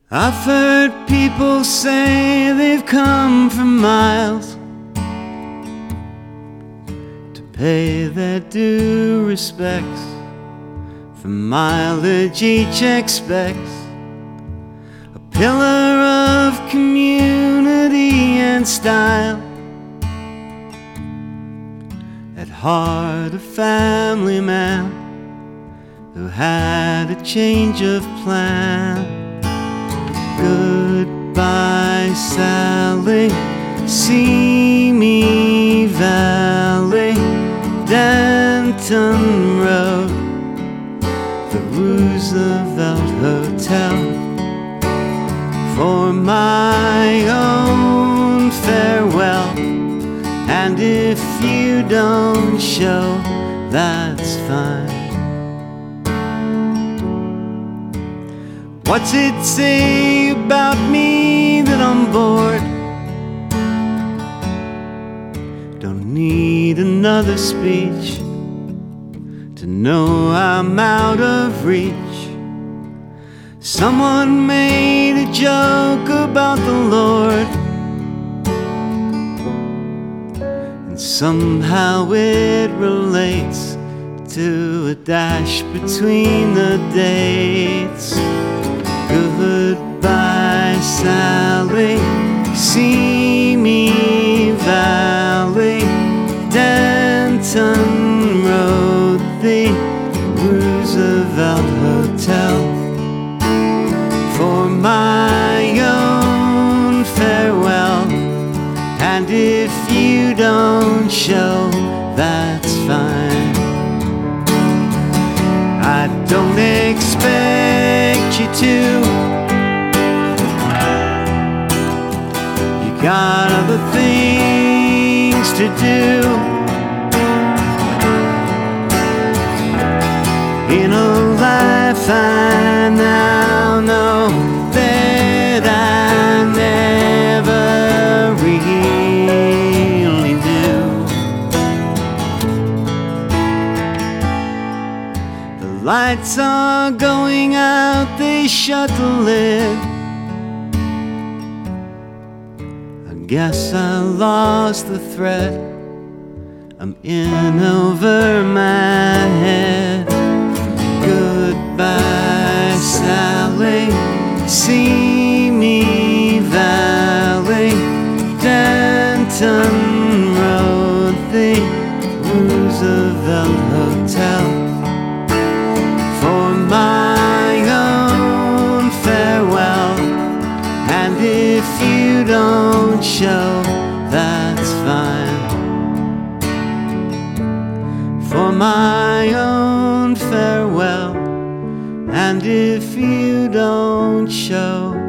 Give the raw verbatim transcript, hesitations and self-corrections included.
I've heard people say they've come from miles to pay their due respects. For mileage each expects a pillar of community and style. At heart a family man who had a change of plan. Goodbye, Sally, Simi Valley, Denton Road, the Roosevelt Hotel. For my own farewell, and if you don't show, that's fine. What's it say about me that I'm bored? Don't need another speech to know I'm out of reach. Someone made a joke about the Lord, and somehow it relates to a dash between the dates. Goodbye, Sally, Simi Valley, Denton Road, the Roosevelt Hotel. For my own farewell, and if you don't show, that's fine. I don't expect you to. You got other things to do. In a life I now know that I never really knew. The lights are going out, they shut the lid. I guess I lost the thread. I'm in over my head. Goodbye, Sally, Simi Valley, Denton Road, the Roosevelt Hotel. For my own farewell, and if you don't show, that's fine. For my own farewell, and if you don't show,